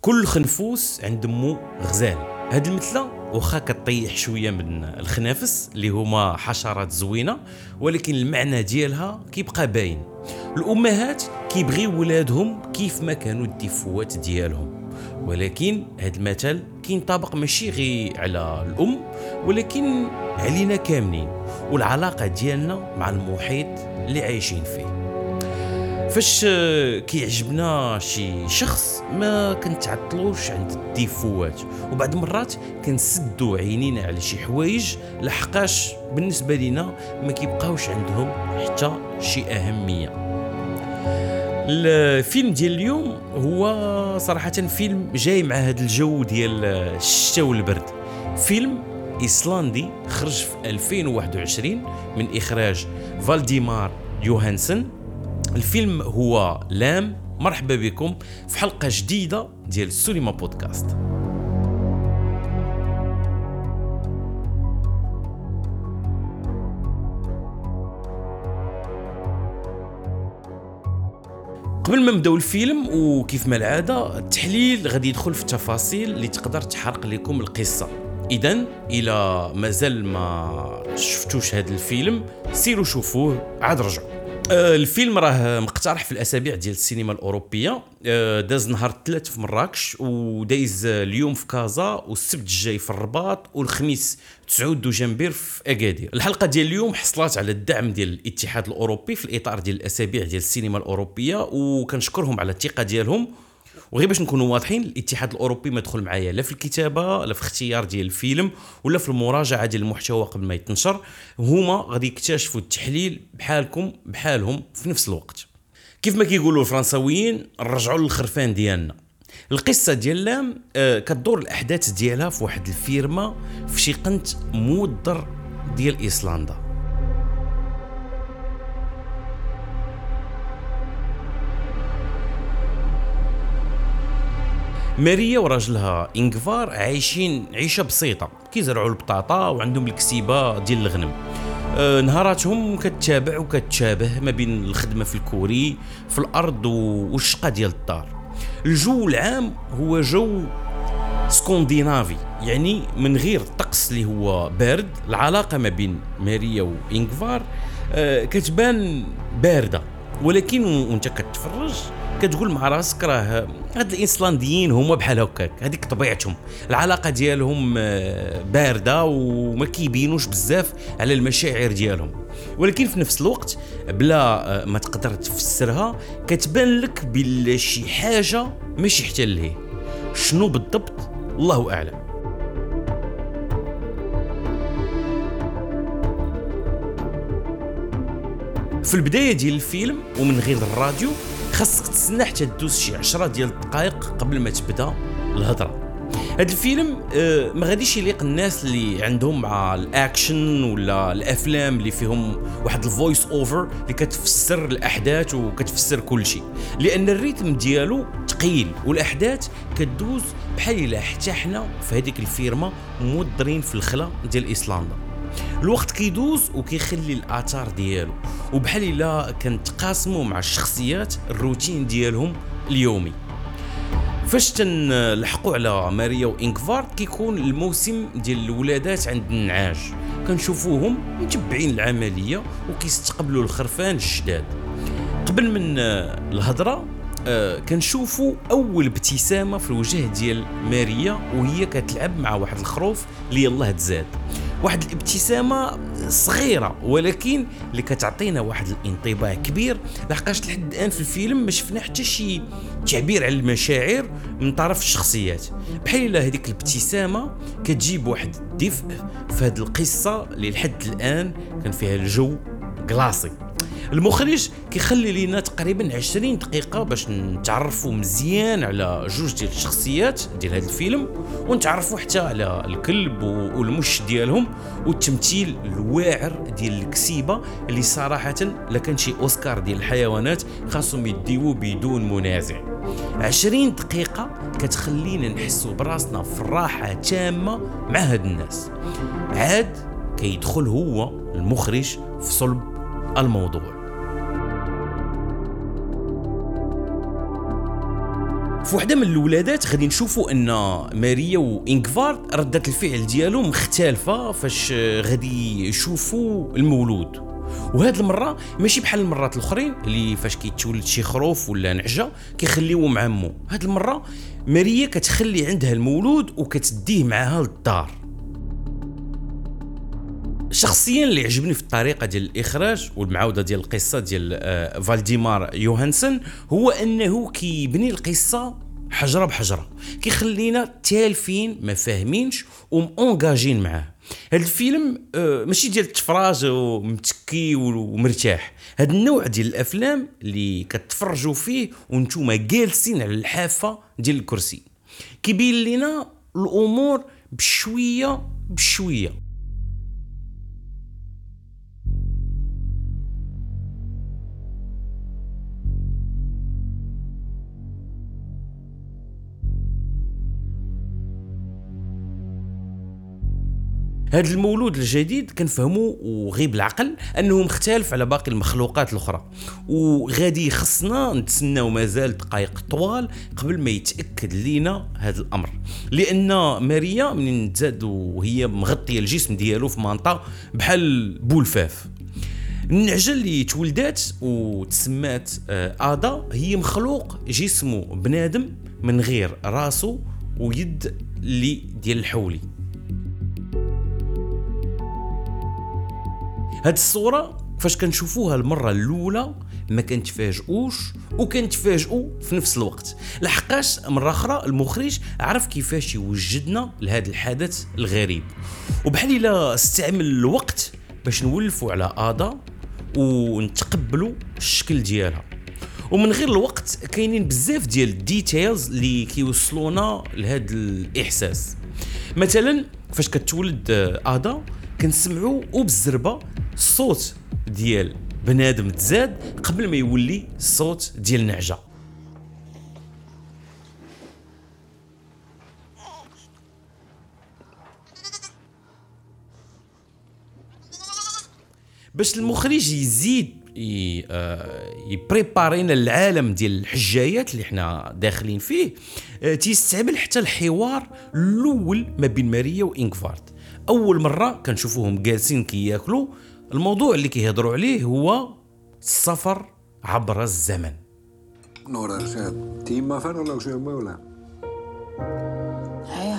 كل خنفوس عند مو غزال. هاد المثله واخا كطيح شويه من الخنافس اللي هما حشرات زوينه، ولكن المعنى ديالها كيبقى باين. الامهات كيبغيو ولادهم كيف ما كانوا الدفوات ديالهم، ولكن هاد المثل كينطبق ماشي غير على الام ولكن علينا كاملين والعلاقه ديالنا مع المحيط اللي عايشين فيه. فاش كيعجبنا شي شخص ما كنتعطلوش عند الديفوات، وبعض المرات كنسدوا عينينا على شي حوايج لحقاش بالنسبه لينا ما كيبقاوش عندهم حتى شي اهميه. الفيلم ديال اليوم هو صراحه فيلم جاي مع هذا الجو ديال الشتاء والبرد. فيلم ايسلندي خرج في 2021 من اخراج فالديمار يوهانسن. الفيلم هو لام. مرحبا بكم في حلقة جديدة ديال السينما بودكاست. قبل ما نبداو الفيلم وكيف ما العادة التحليل غادي يدخل في التفاصيل اللي تقدر تحرق لكم القصة. إذن إلى مازال ما شفتوش هذا الفيلم سيروا شوفوه عاد رجعوا. الفيلم راه مقترح في الاسابيع ديال السينما الاوروبيه. داز نهار الثلاث في مراكش، ودايز اليوم في كازا، والسبت الجاي في الرباط، والخميس 9 دجنبر في اكادير. الحلقه ديال اليوم حصلت على الدعم ديال الاتحاد الاوروبي في الاطار ديال الاسابيع ديال السينما الاوروبيه، وكنشكرهم على الثقه ديالهم. وغير باش نكونوا واضحين، الاتحاد الاوروبي ما دخل معايا لا في الكتابه لا في اختيار ديال الفيلم ولا في المراجعه ديال المحتوى قبل ما يتنشر. هما غادي يكتشفوا التحليل بحالكم بحالهم في نفس الوقت. كيف ما كيقولوا الفرنساويين نرجعوا للخرفان ديالنا. القصه ديال لام كتدور الاحداث ديالها في واحد الفيرما في شي قنت مودر ديال ايسلندا. ماريا وراجلها إنغفار عايشين عيشة بسيطة، كيزرعوا البطاطا وعندهم الكسيبة ديال الغنم. نهاراتهم كتتابع وكتشابه ما بين الخدمة في الكوري في الأرض والشقة ديال الدار. الجو العام هو جو سكندنافي، يعني من غير الطقس اللي هو بارد. العلاقة ما بين ماريا وإنغفار كتبان باردة، ولكن وانت كتفرج كتقول مع راسك راه هاد الايسلنديين هما بحال هكاك، هذيك طبيعتهم. العلاقه ديالهم بارده وما كيبينوش بزاف على المشاعر ديالهم، ولكن في نفس الوقت بلا ما تقدر تفسرها كتبان لك بلا شي حاجه ماشي حتى لهيه. شنو بالضبط الله اعلم. في البدايه ديال الفيلم ومن غير الراديو خاصك تستنى حتى تدوز شي 10 ديال الدقائق قبل ما تبدا الهضره. هاد الفيلم ما غاديش يليق الناس اللي عندهم مع الاكشن ولا الافلام اللي فيهم واحد الفويس اوفر اللي كتفسر الاحداث وكتفسر كل شيء، لان الريتم ديالو ثقيل والاحداث كدوز بحال الا حتى حنا في هذيك الفيرما مودرين في الخلا ديال ايسلندا. الوقت كيدوز وكيخلي الاثار ديالو، وبحال الا كنتقاسموا مع الشخصيات الروتين ديالهم اليومي. فاش تنلحقوا على ماريا وإنغفار كيكون الموسم ديال الولادات عند النعاج، كنشوفوهم متبعين العمليه وكيستقبلوا الخرفان الجداد. قبل من الهضره كنشوفوا اول ابتسامه في الوجه ديال ماريا وهي كتلعب مع واحد الخروف اللي يلاه تزاد. واحد الابتسامه صغيره ولكن اللي كتعطينا واحد الانطباع كبير، لحقاش لحد الان في الفيلم ما شفنا حتى شي تعبير على المشاعر من طرف الشخصيات. بحال الا هذيك الابتسامه كتجيب واحد الدفء في هذه القصه اللي لحد الان كان فيها الجو كلاصي. المخرج كيخلي لنا تقريبا 20 دقيقة باش نتعرفوا مزيان على جوج ديال الشخصيات ديال هذا الفيلم، ونتعرفوا حتى على الكلب والمش ديالهم والتمثيل الواعر ديال الكسيبة اللي صراحة لكان شي أوسكار ديال الحيوانات خاصهم يديوه بدون منازع. 20 دقيقة كتخلينا نحسوا براسنا في الراحة تامة مع هاد الناس. عاد كيدخل هو المخرج في صلب الموضوع. في وحده من الولادات غادي نشوفوا ان ماريا وإنغفارد ردة الفعل ديالهم مختلفه فاش غادي يشوفوا المولود. وهاد المره ماشي بحال المرات الاخرين اللي فاش كيتولد شي خروف ولا نعجه كيخليوه مع مو. هاد المره ماريا كتخلي عندها المولود وكتديه معاها للدار. شخصيا اللي عجبني في الطريقه ديال الاخراج والمعاوده ديال القصه ديال فالديمار يوهانسن هو انه كيبني القصه حجره بحجره، كيخلينا تالفين ما فاهمينش ومونجاجين معاه. هذا الفيلم ماشي ديال التفراج ومتكي ومرتاح. هذا النوع ديال الافلام اللي كتفرجوا فيه وانتوما جالسين على الحافه ديال الكرسي، كيبين لنا الامور بشويه بشويه. هذا المولود الجديد كنفهموا وغيب بالعقل انه مختلف على باقي المخلوقات الاخرى، وغادي خصنا نتسناو مازال دقائق طوال قبل ما يتاكد لينا هذا الامر، لان ماريا من تزاد وهي مغطيه الجسم ديالو في منطقه بحال بولفاف. النعجه اللي تولدات وتسمات ادا هي مخلوق جسمه بنادم من غير راسه ويد اللي ديال الحولي. هاد الصورة فاش كنشوفوها المرة الأولى ما كنتفاجئوش وكنتفاجئوا في نفس الوقت، لحقاش مرة أخرى المخرج عرف كيفاش يوجدنا لهذا الحدث الغريب، وبحال إلا استعمل الوقت باش نولفوا على آدا ونتقبلوا الشكل ديالها. ومن غير الوقت كاينين بزاف ديال الديتيلز اللي كيوصلونا لهذا الإحساس. مثلا فاش كتولد آدا كنسمعوا وبالزربه الصوت ديال بنادم تزاد قبل ما يولي الصوت ديال نعجه. باش المخرج يزيد يبريبارينا العالم ديال الحجايات اللي احنا داخلين فيه، تيستعمل حتى الحوار الاول ما بين ماريا وإنغفارد. اول مره كنشوفوهم جالسين كياكلوا، الموضوع اللي كيهضروا عليه هو السفر عبر الزمن. Några timmar för att lösa målet. Ja.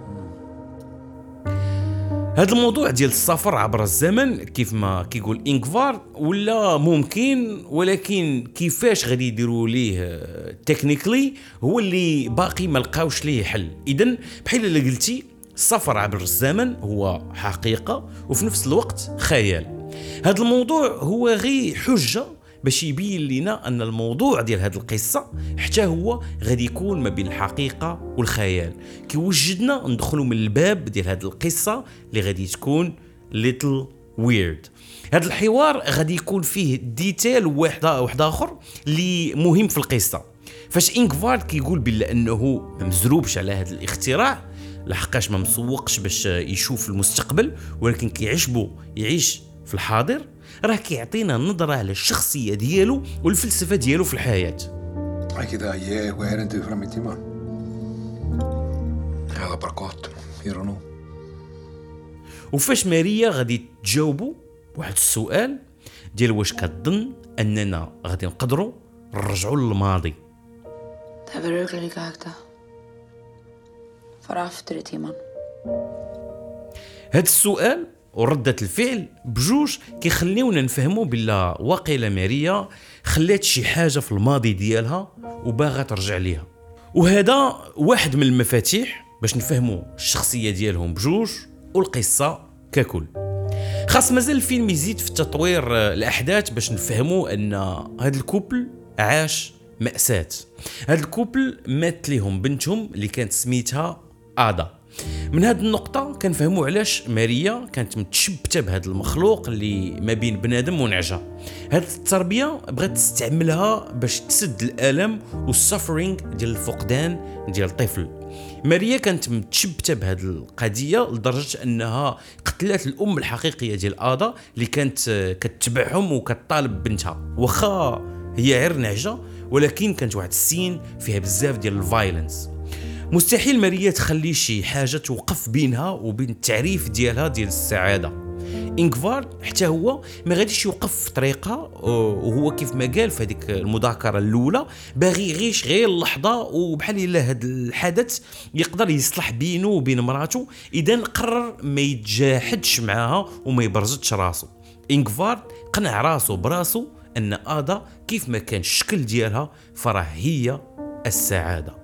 هذا الموضوع ديال السفر عبر الزمن كيف ما كيقول إنغفارد ولا ممكن، ولكن كيفاش غادي يديروا ليه تكنيكلي هو اللي باقي ما لقاوش ليه حل. اذا بحال اللي قلتي السفر عبر الزمن هو حقيقة وفي نفس الوقت خيال. هذا الموضوع هو غير حجة باش يبين لنا أن الموضوع ديال هذه القصة حتى هو غادي يكون ما بين الحقيقة والخيال، كيوجدنا ندخلوا من الباب ديال هذه القصة اللي غادي تكون little weird. هذا الحوار غادي يكون فيه ديتيل واحد آخر اللي مهم في القصة. فاش إنغفارد كيقول بلا أنه مزروبش على هذا الاختراع لحقاش ما مسوقش باش يشوف المستقبل، ولكن كيعجبو يعيش في الحاضر، راه كيعطينا نظرة على الشخصية ديالو والفلسفة ديالو في الحياة. Aikida je och är inte fram i timmar. هذا بركات يرنو. وفاش ماريا غادي تجاوبوا واحد السؤال ديال واش كتظن أننا غادي نقدروا نرجعوا للماضي. Det är verkligen äkta. För efter timmen. هذا السؤال وردة الفعل بجوج كيخليونا نفهموا بلا واقيلا ماريا خلات شي حاجة في الماضي ديالها وباغا ترجع ليها، وهذا واحد من المفاتيح باش نفهموا الشخصية ديالهم بجوج والقصة ككل. خاص مازال الفيلم يزيد في تطوير الأحداث باش نفهموا أن هذا الكوبل عاش مأساة. هذا الكوبل مات ليهم بنتهم اللي كانت سميتها آدا. من هذه النقطة كنفهموا علاش ماريا كانت متشبتة بهذا المخلوق اللي ما بين بنادم ونعجة. هذه التربية بغات تستعملها باش تسد الألم والسفرينغ ديال الفقدان ديال الطفل. ماريا كانت متشبتة بهذه القضية لدرجة أنها قتلت الأم الحقيقية ديال آدا اللي كانت كتبعهم وكتطالب بنتها، واخا هي غير نعجة ولكن كانت واحد السين فيها بزاف ديال الفايلنس. مستحيل ماريا تخلي شي حاجه توقف بينها وبين التعريف ديالها ديال السعاده. إنغفار حتى هو ما غاديش يوقف في طريقه، وهو كيف ما قال في هذيك المذاكره الاولى باغي يعيش غير اللحظه، وبحال الا هذا الحدث يقدر يصلح بينه وبين مراته اذا قرر ما يتجاحدش معاها وما يبرزتش راسه. إنغفار قنع راسه براسه ان آدا كيف ما كان الشكل ديالها فراه هي السعاده.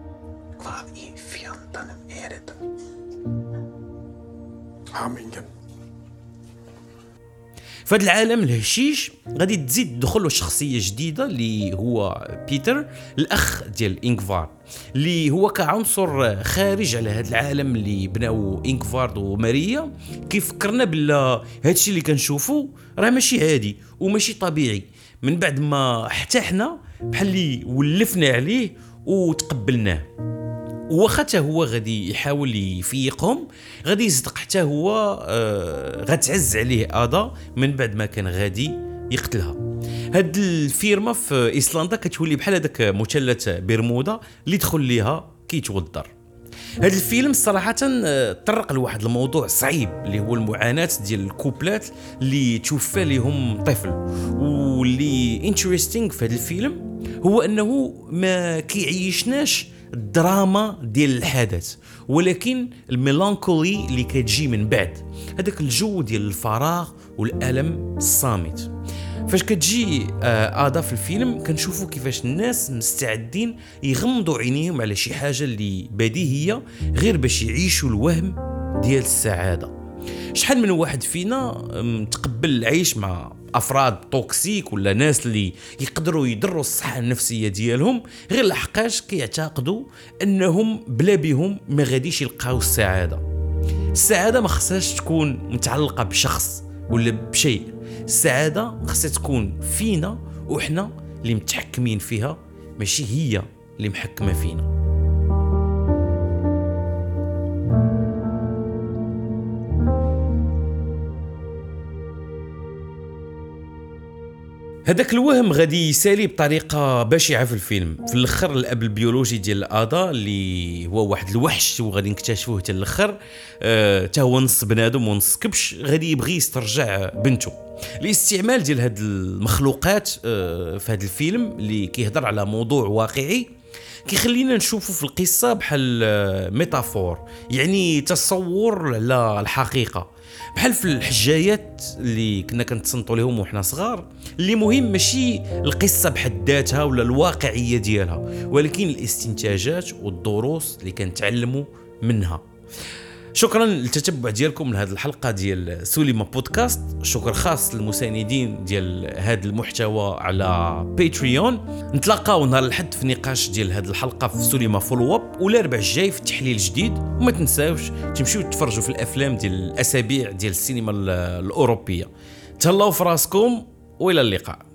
فهاد العالم الهشيش غادي تزيد دخلوا شخصيه جديده اللي هو بيتر، الاخ ديال إنغفار، اللي هو كعنصر خارج على هاد العالم اللي بناو إنغفار وماريا. كيف فكرنا بلا هادشي اللي كنشوفو راه ماشي عادي وماشي طبيعي، من بعد ما حتى حنا بحال اللي ولفنا عليه وتقبلناه. وخا حتى هو غادي يحاول يفيقهم، غادي يصدق حتى هو غتعز عليه آدا من بعد ما كان غادي يقتلها. هاد الفيرما في ايسلندا كتولي بحال هذاك مثلث برمودا اللي دخل ليها كيتوضر. هاد الفيلم صراحه طرق لواحد الموضوع صعيب اللي هو المعاناه ديال الكوبلات اللي توفى لهم طفل. واللي انتريستينغ في هاد الفيلم هو انه ما كيعيشناش الدراما ديال الحدث، ولكن الميلانكولي اللي كتجي من بعد، هذاك الجو ديال الفراغ والألم الصامت. فاش كتجي آدا في الفيلم كنشوفوا كيفاش الناس مستعدين يغمضوا عينيهم على شي حاجة اللي بديهية غير باش يعيشوا الوهم ديال السعادة. شحال من واحد فينا تقبل العيش مع افراد توكسيك ولا ناس اللي يقدروا يضروا الصحه النفسيه ديالهم غير لحقاش كيعتقدوا انهم بلا بهم ما غاديش يلقاو السعاده. السعاده ما خصهاش تكون متعلقه بشخص ولا بشيء، السعاده خصها تكون فينا وحنا اللي متحكمين فيها، ماشي هي اللي محكمه فينا. هذاك الوهم غادي يسالي بطريقه بشعه في الفيلم. في الاخر الاب البيولوجي ديال آدا اللي هو واحد الوحش وغادي نكتشفوه حتى الاخر، حتى هو نص بنادم ونص كبش، غادي يبغي يسترجع بنته. الاستعمال ديال هاد المخلوقات في هاد الفيلم اللي كيهضر على موضوع واقعي كيخلينا نشوفوا في القصه بحال ميتافور، يعني تصور على الحقيقه، بحال في الحجايات اللي كنا كنتصنتوا لهم وحنا صغار، اللي مهم ماشي القصه بحد ذاتها ولا الواقعيه ديالها، ولكن الاستنتاجات والدروس اللي كنتعلموا منها. شكرا للتتبع ديالكم لهذه الحلقه ديال سوليما بودكاست. شكر خاص للمساندين ديال هذا المحتوى على باتريون. نتلاقاو نهار الحد في نقاش ديال هذه الحلقه في سوليما فولو اب، والاربع الجاي في تحليل جديد. وما تنساوش تمشيو تفرجوا في الافلام ديال الاسابيع ديال السينما الاوروبيه. تهلاو في راسكم والى اللقاء.